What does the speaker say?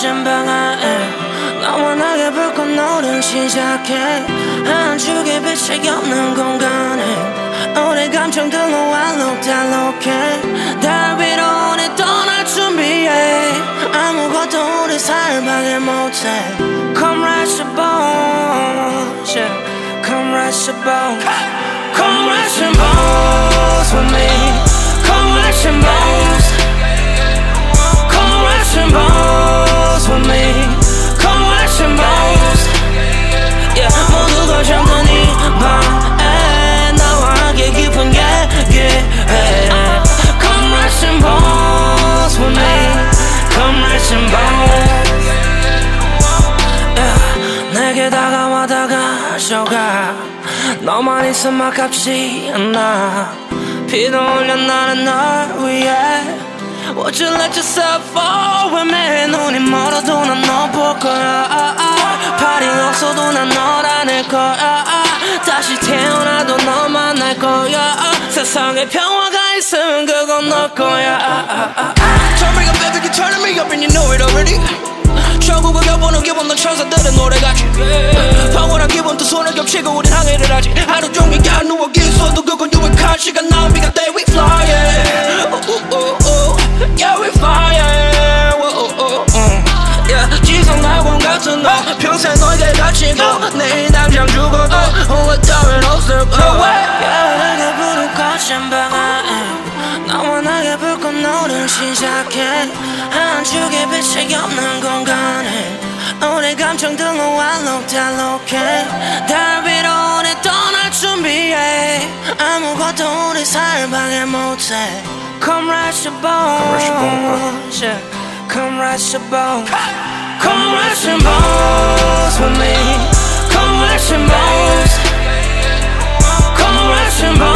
거친 방 안에 너와 나의 불꽃 노름 시작해 한쪽에 빛이 없는 공간에 우리 감정들로 알록달록해 달 위로 오늘 떠날 준비해 아무것도 우리 사이를 방해 못해 Come rest your bones, yeah. Come rest your bones, come rest your bones with me. Come rest your bones, come rest your bones with me. Come rest your bones, yeah. 모두가 잠든 이 밤에 나와 함께 깊은 얘기해. Come rest your bones with me. Come rest your bones. 내게 다가와 다가져가 너만 있으면 아깝지 않아 비도 올려 나는 널 위해 Would you let yourself fall with me 눈이 멀어도 난 너 볼 거야 발이 없어도 난 널 안을 거야 다시 태어나도 너 만날 거야 세상에 평화가 있으면 그건 너 거야 Turn me up baby, you turning me up and you know it already 천국을 껴보는 기분 넌 천사들의 노래같이 평온한 기분 두 손을 겹치고 우린 항해를 하지 하루 종일 야 누워 있어도 그건 유익한 시간 나온 비가 돼 we fly yeah. Yeah we fly yeah. Yeah. 지성낙원 같은 너 평생 너에게 갇히고 내일 당장 죽어도 후회 따윈 없을 거야 내게 불을 거친 방 안에 너와 나의 불꽃 노름 시작해 한쪽에 빛이 없는 공간에 우리 감정들로 알록달록해 달 위로 오늘 떠날 준비해 아무것도 우리 사이를 방해 못해 Come rest your bones, yeah. Come rest your bones, come rest your bones with me. Come rest your bones, come rest your bones.